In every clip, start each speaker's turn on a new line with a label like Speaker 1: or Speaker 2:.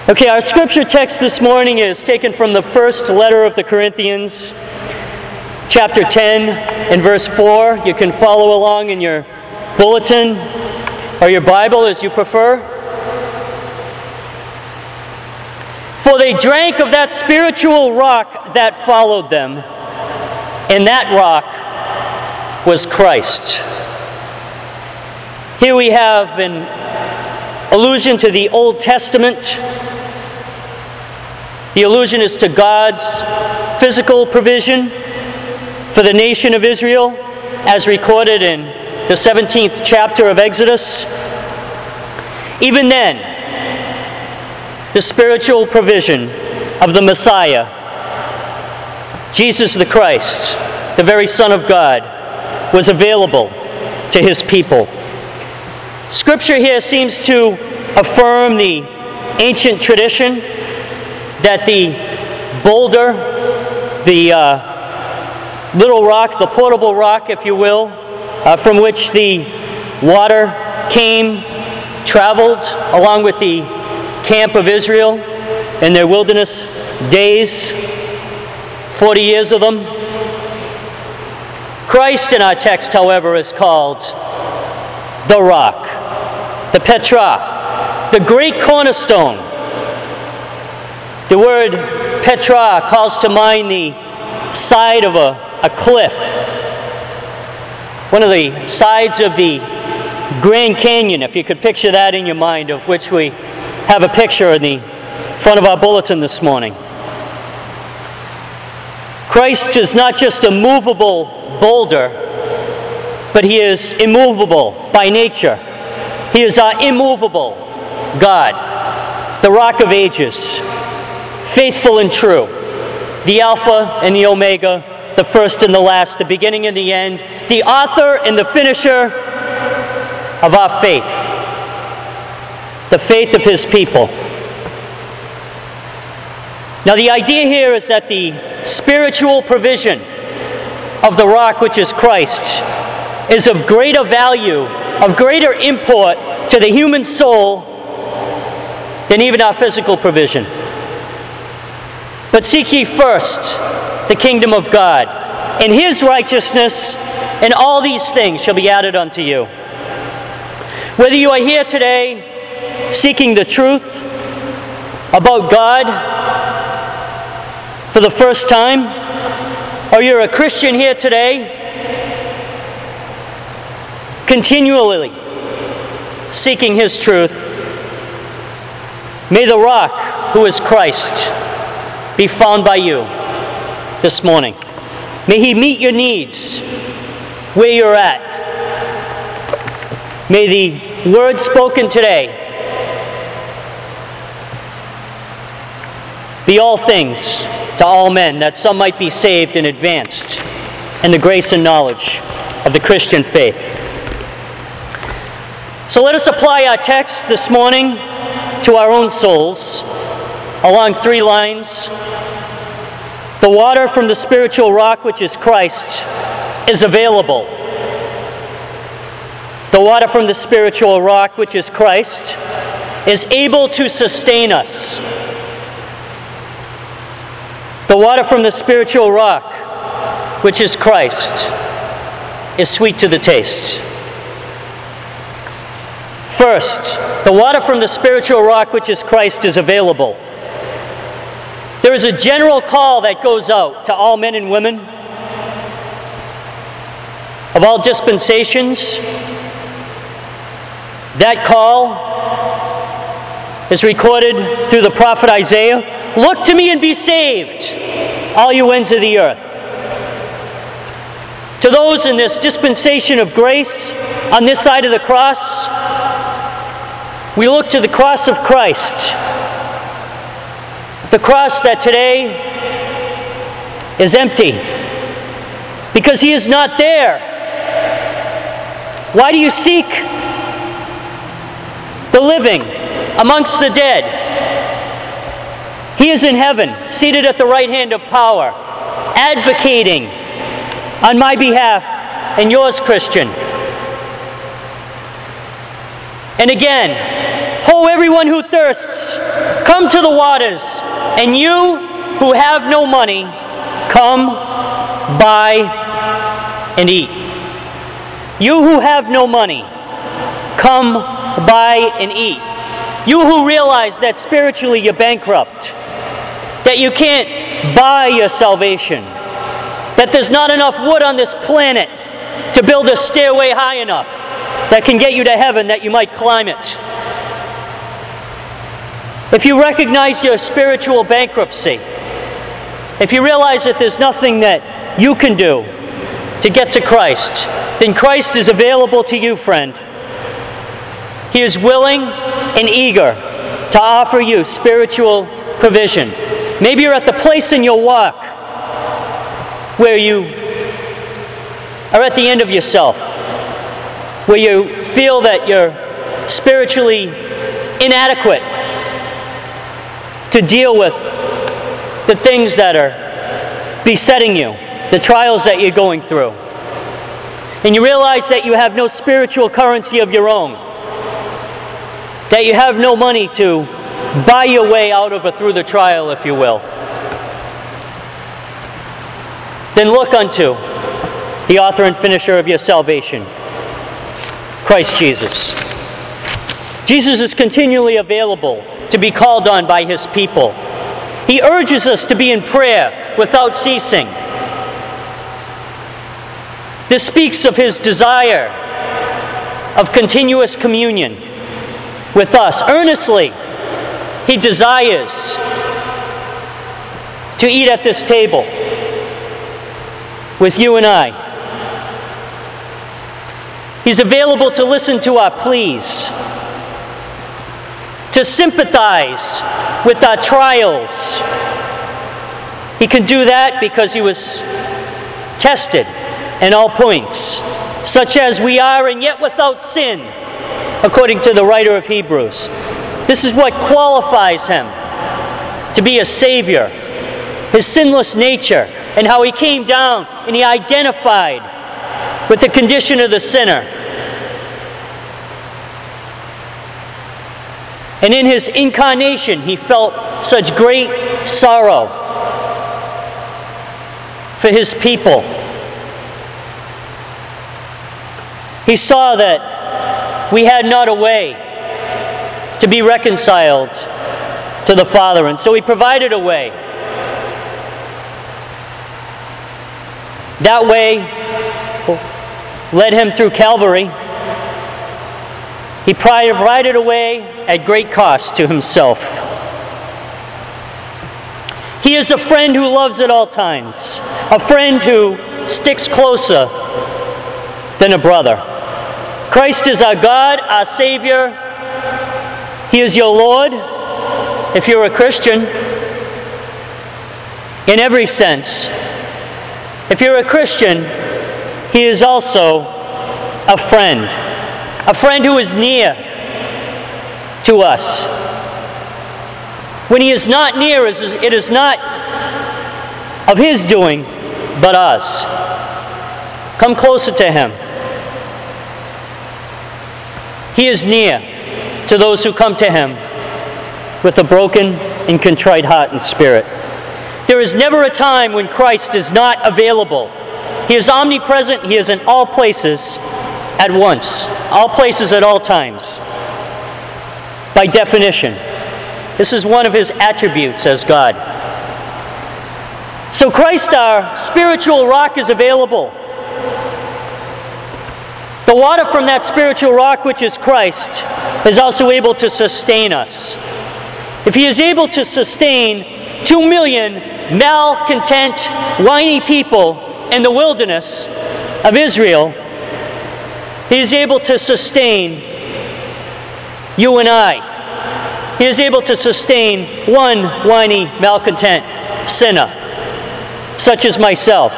Speaker 1: Okay, our scripture text this morning is taken from the first letter of the Corinthians, chapter 10 and verse 4. You can follow along in your bulletin or your Bible as you prefer. For they drank of that spiritual rock that followed them, and that rock was Christ. Here we have an allusion to the Old Testament. The allusion is to God's physical provision for the nation of Israel, as recorded in the 17th chapter of Exodus. Even then, the spiritual provision of the Messiah, Jesus the Christ, the very Son of God, was available to His people. Scripture here seems to affirm the ancient tradition that the boulder, the little rock, the portable rock, if you will, from which the water came, traveled along with the camp of Israel in their wilderness days, 40 years of them. Christ in our text, however, is called the rock, the Petra, the great cornerstone. The word Petra calls to mind the side of a cliff, one of the sides of the Grand Canyon, if you could picture that in your mind, of which we have a picture in the front of our bulletin this morning. Christ is not just a movable boulder, but He is immovable by nature. He is our immovable God, the Rock of Ages, faithful and true, the Alpha and the Omega, the first and the last, the beginning and the end, the author and the finisher of our faith, the faith of His people. Now, the idea here is that the spiritual provision of the rock, which is Christ, is of greater value, of greater import to the human soul than even our physical provision. But seek ye first the kingdom of God and His righteousness, and all these things shall be added unto you. Whether you are here today seeking the truth about God for the first time, or you're a Christian here today continually seeking His truth, may the rock, who is Christ, be found by you this morning. May He meet your needs where you're at. May the words spoken today be all things to all men, that some might be saved and advanced in the grace and knowledge of the Christian faith. So let us apply our text this morning to our own souls along three lines. The water from the spiritual rock, which is Christ, is available. The water from the spiritual rock, which is Christ, is able to sustain us. The water from the spiritual rock, which is Christ, is sweet to the taste. First, the water from the spiritual rock, which is Christ, is available. There is a general call that goes out to all men and women of all dispensations. That call is recorded through the prophet Isaiah. Look to me and be saved, all you ends of the earth. To those in this dispensation of grace on this side of the cross, we look to the cross of Christ. The cross that today is empty because He is not there. Why do you seek the living amongst the dead? He is in heaven, seated at the right hand of power, advocating on my behalf and yours, Christian. And again, ho, everyone who thirsts, Come to the waters, and you who have no money, come, buy, and eat. You who have no money, come, buy, and eat. You who realize that spiritually you're bankrupt, that you can't buy your salvation, that there's not enough wood on this planet to build a stairway high enough that can get you to heaven, that you might climb it. If you recognize your spiritual bankruptcy, if you realize that there's nothing that you can do to get to Christ, then Christ is available to you, friend. He is willing and eager to offer you spiritual provision. Maybe you're at the place in your walk where you are at the end of yourself, where you feel that you're spiritually inadequate to deal with the things that are besetting you, the trials that you're going through. And you realize that you have no spiritual currency of your own, that you have no money to buy your way out of or through the trial, if you will. Then look unto the author and finisher of your salvation, Christ Jesus. Jesus is continually available to be called on by His people. He urges us to be in prayer without ceasing. This speaks of His desire of continuous communion with us. Earnestly, He desires to eat at this table with you and I. He's available to listen to our pleas, to sympathize with our trials. He can do that because He was tested in all points, such as we are, and yet without sin, according to the writer of Hebrews. This is what qualifies Him to be a Savior, His sinless nature, and how He came down and He identified with the condition of the sinner. And in His incarnation, He felt such great sorrow for His people. He saw that we had not a way to be reconciled to the Father, and so He provided a way. That way led Him through Calvary. He provided a way at great cost to Himself. He is a friend who loves at all times, a friend who sticks closer than a brother. Christ is our God, our Savior. He is your Lord, if you're a Christian, in every sense. If you're a Christian, He is also a friend who is near to us. When He is not near, it is not of His doing, but us. Come closer to Him. He is near to those who come to Him with a broken and contrite heart and spirit. There is never a time when Christ is not available. He is omnipresent. He is in all places at once. All places at all times. By definition. This is one of His attributes as God. So Christ, our spiritual rock, is available. The water from that spiritual rock, which is Christ, is also able to sustain us. If He is able to sustain 2 million malcontent, whiny people in the wilderness of Israel, He is able to sustain you and I. He is able to sustain one whiny, malcontent sinner, such as myself.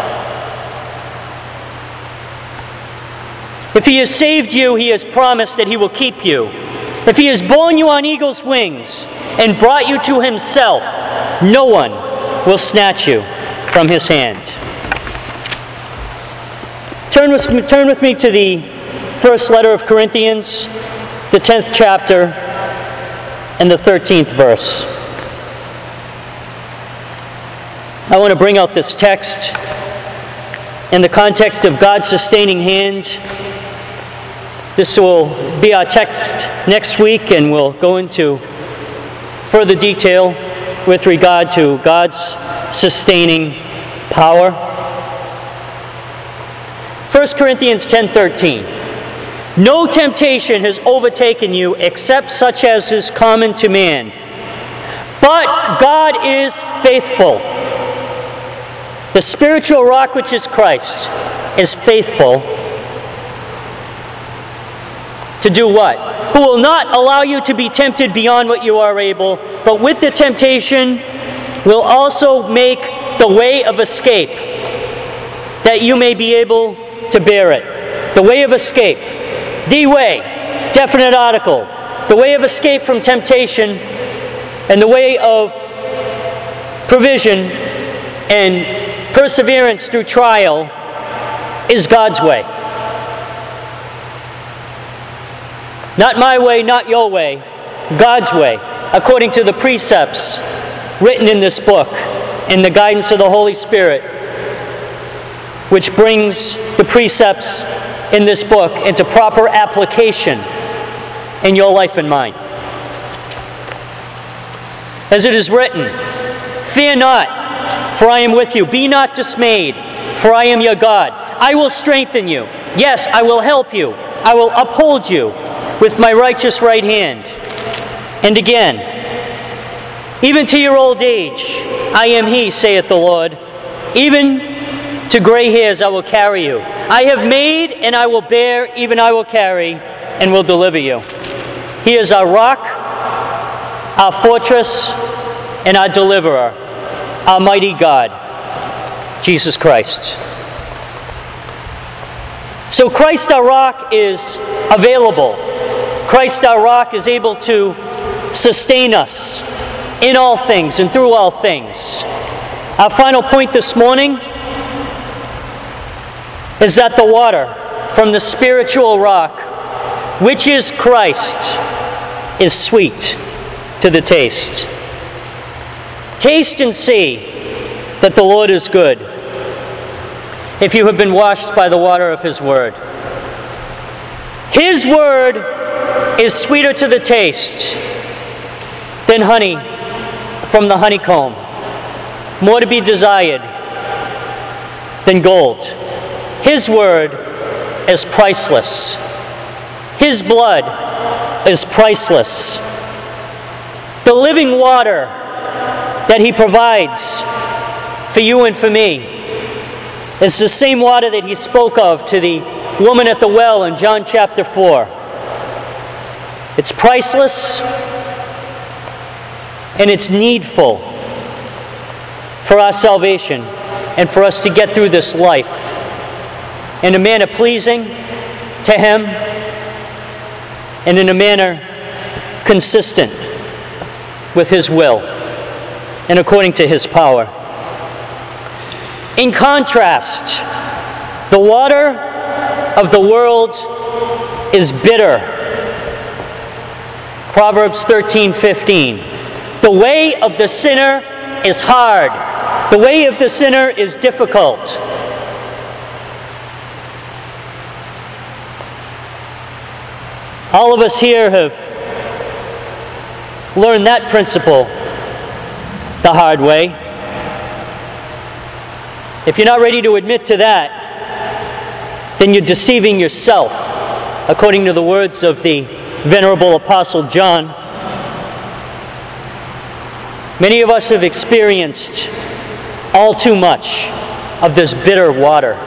Speaker 1: If He has saved you, He has promised that He will keep you. If He has borne you on eagle's wings and brought you to Himself, no one will snatch you from His hand. Turn with me to the first letter of Corinthians, the 10th chapter, and the 13th verse. I want to bring out this text in the context of God's sustaining hand. This will be our text next week, and we'll go into further detail with regard to God's sustaining power. 1 Corinthians 10:13. No temptation has overtaken you except such as is common to man. But God is faithful. The spiritual rock, which is Christ, is faithful to do what? Who will not allow you to be tempted beyond what you are able, but with the temptation will also make the way of escape, that you may be able to bear it. The way of escape. The way. Definite article. The way of escape from temptation and the way of provision and perseverance through trial is God's way. Not my way, not your way, God's way, according to the precepts written in this book, in the guidance of the Holy Spirit, which brings the precepts in this book into proper application in your life and mine. As it is written, "Fear not, for I am with you. Be not dismayed, for I am your God. I will strengthen you. Yes, I will help you. I will uphold you with my righteous right hand." And again, "Even to your old age, I am He, saith the Lord. Even to gray hairs I will carry you. I have made and I will bear, even I will carry and will deliver you." He is our rock, our fortress, and our deliverer, our mighty God, Jesus Christ. So Christ our rock is available. Christ our rock is able to sustain us in all things and through all things. Our final point this morning is that the water from the spiritual rock, which is Christ, is sweet to the taste. Taste and see that the Lord is good, if you have been washed by the water of His Word. His Word is sweeter to the taste than honey from the honeycomb, more to be desired than gold. His Word is priceless. His blood is priceless. The living water that He provides for you and for me is the same water that He spoke of to the woman at the well in John chapter 4. It's priceless and it's needful for our salvation and for us to get through this life in a manner pleasing to Him and in a manner consistent with His will and according to His power. In contrast, the water of the world is bitter. Proverbs 13:15. The way of the sinner is hard. The way of the sinner is difficult. All of us here have learned that principle the hard way. If you're not ready to admit to that, then you're deceiving yourself, according to the words of the Venerable Apostle John. Many of us have experienced all too much of this bitter water.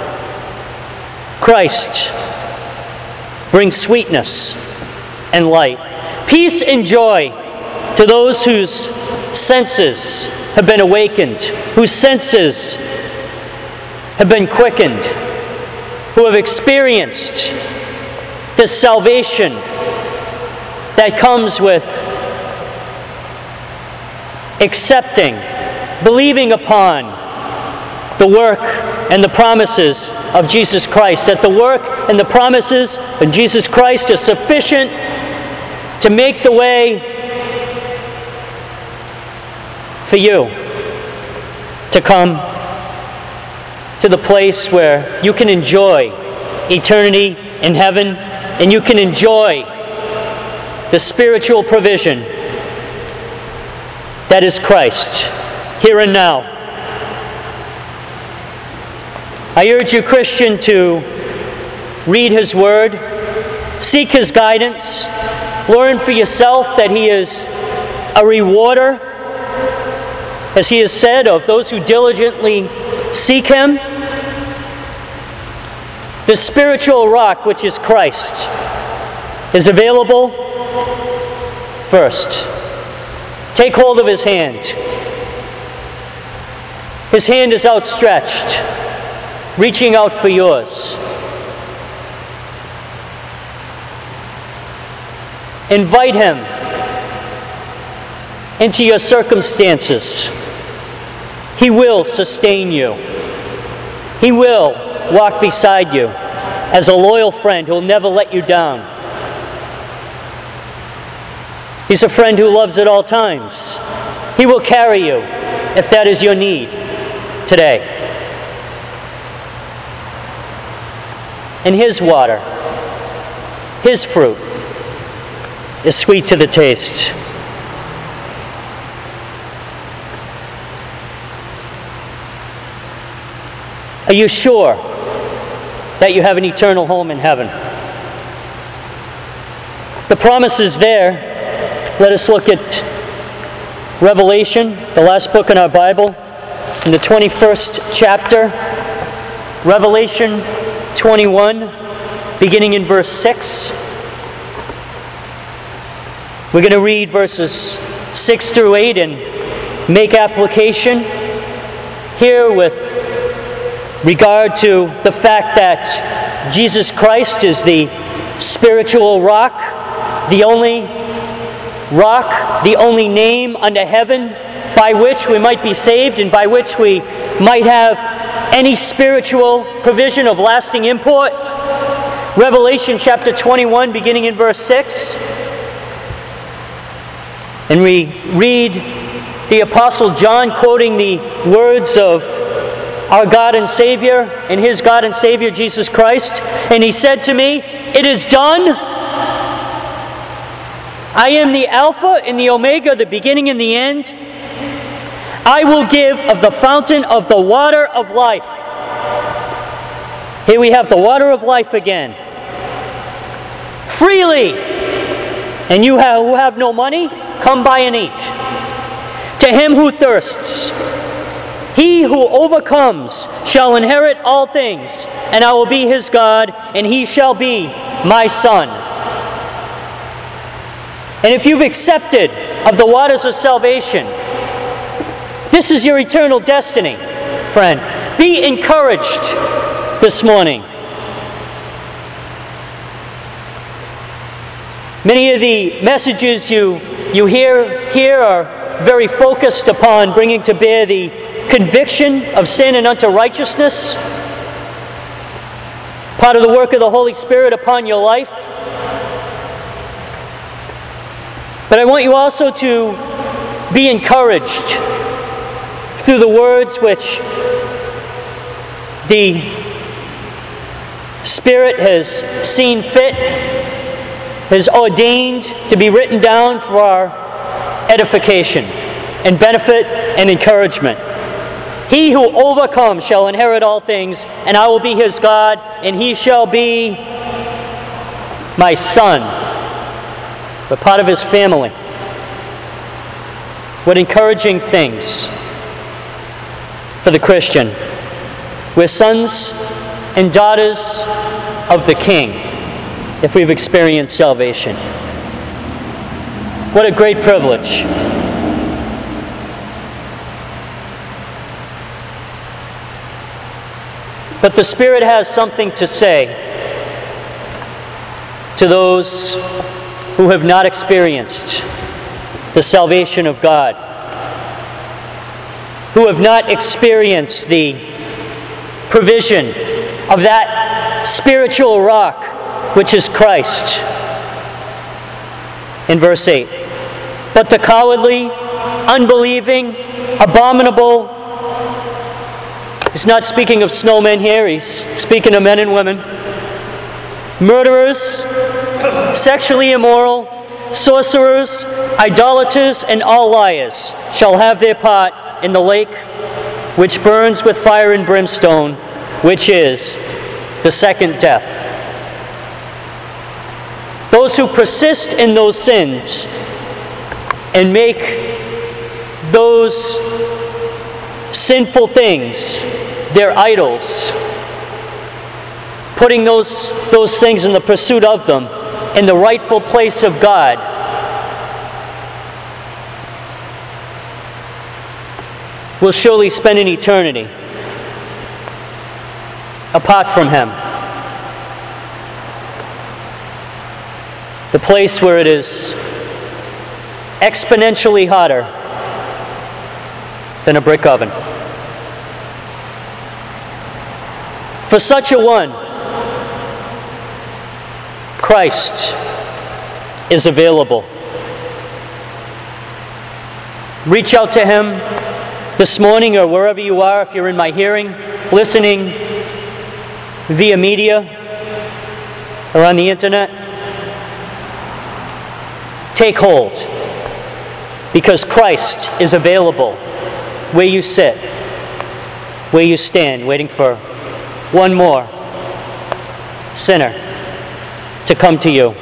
Speaker 1: Christ brings sweetness and light, peace and joy to those whose senses have been awakened, whose senses have been quickened, who have experienced this salvation that comes with accepting, believing upon the work and the promises of Jesus Christ, that the work and the promises of Jesus Christ is sufficient to make the way for you to come to the place where you can enjoy eternity in heaven, and you can enjoy the spiritual provision that is Christ, here and now. I urge you, Christian, to read His Word, seek His guidance, learn for yourself that He is a rewarder, as He has said, of those who diligently seek Him. The spiritual rock, which is Christ, is available. First, take hold of His hand. His hand is outstretched, reaching out for yours. Invite Him into your circumstances. He will sustain you. He will walk beside you as a loyal friend who will never let you down. He's a friend who loves at all times. He will carry you if that is your need today. And His water, His fruit, is sweet to the taste. Are you sure that you have an eternal home in heaven? The promise is there. Let us look at Revelation, the last book in our Bible, in the 21st chapter. Revelation 21, beginning in verse 6. We're going to read verses 6 through 8 and make application here with regard to the fact that Jesus Christ is the spiritual rock, the only rock, the only name under heaven by which we might be saved and by which we might have any spiritual provision of lasting import. Revelation chapter 21, beginning in verse 6. And we read the Apostle John quoting the words of our God and Savior and His God and Savior Jesus Christ. And He said to me, "It is done. I am the Alpha and the Omega, the beginning and the end. I will give of the fountain of the water of life." Here we have the water of life again. "Freely. And you who have no money, come buy and eat. To him who thirsts, he who overcomes shall inherit all things, and I will be his God, and he shall be my son." And if you've accepted of the waters of salvation, this is your eternal destiny, friend. Be encouraged this morning. Many of the messages you hear here are very focused upon bringing to bear the conviction of sin and unto righteousness, part of the work of the Holy Spirit upon your life. But I want you also to be encouraged through the words which the Spirit has seen fit, has ordained to be written down for our edification and benefit and encouragement. "He who overcomes shall inherit all things, and I will be his God, and he shall be my son." We're part of his family. What encouraging things for the Christian. We're sons and daughters of the King if we've experienced salvation. What a great privilege. But the Spirit has something to say to those who have not experienced the salvation of God, who have not experienced the provision of that spiritual rock which is Christ. In verse 8, "But the cowardly unbelieving, abominable. He's not speaking of snowmen here, he's speaking of men and women. Murderers, sexually immoral, sorcerers, idolaters, and all liars shall have their part in the lake which burns with fire and brimstone, which is the second death. Those who persist in those sins and make those sinful things their idols, putting those things in the pursuit of them in the rightful place of God, will surely spend an eternity apart from Him. The place where it is exponentially hotter than a brick oven. For such a one, Christ is available. Reach out to Him this morning or wherever you are, if you're in my hearing, listening via media or on the internet. Take hold, because Christ is available where you sit, where you stand, waiting for one more sinner to come to you.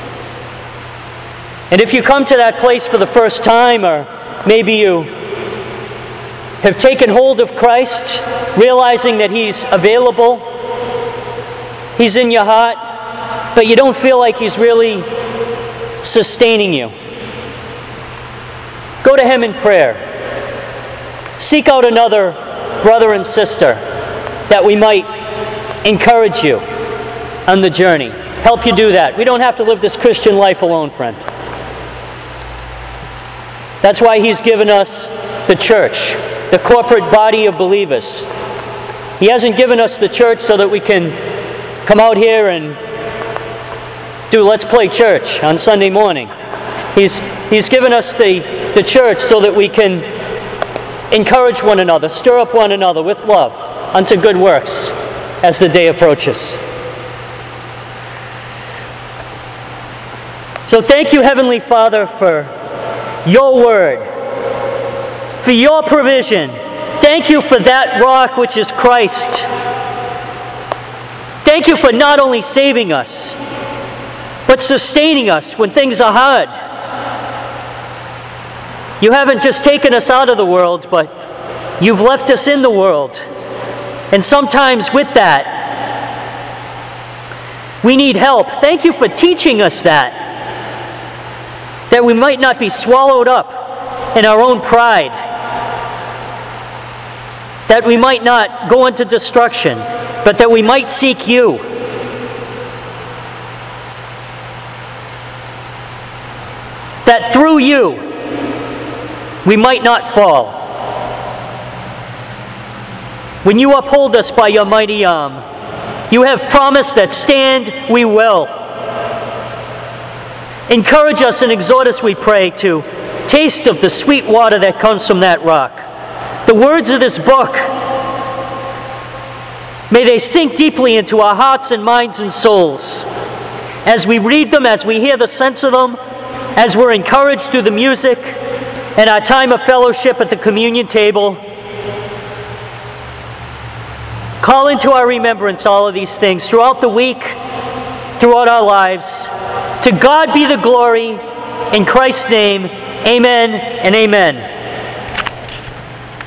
Speaker 1: And if you come to that place for the first time, or maybe you have taken hold of Christ, realizing that He's available, He's in your heart, but you don't feel like He's really sustaining you, go to Him in prayer. Seek out another brother and sister that we might encourage you on the journey. Help you do that. We don't have to live this Christian life alone, friend. That's why He's given us the church, the corporate body of believers. He hasn't given us the church so that we can come out here and do Let's Play Church on Sunday morning. He's given us the church so that we can encourage one another, stir up one another with love unto good works as the day approaches. So thank you, Heavenly Father, for your word, for your provision. Thank you for that rock which is Christ. Thank you for not only saving us, but sustaining us when things are hard. You haven't just taken us out of the world, but you've left us in the world. And sometimes with that, we need help. Thank you for teaching us that we might not be swallowed up in our own pride, that we might not go into destruction, but that we might seek you. That through you, we might not fall. When you uphold us by your mighty arm, you have promised that stand we will. Encourage us and exhort us, we pray, to taste of the sweet water that comes from that rock. The words of this book, may they sink deeply into our hearts and minds and souls. As we read them, as we hear the sense of them, as we're encouraged through the music and our time of fellowship at the communion table, call into our remembrance all of these things throughout the week, throughout our lives. To God be the glory. In Christ's name, amen and amen.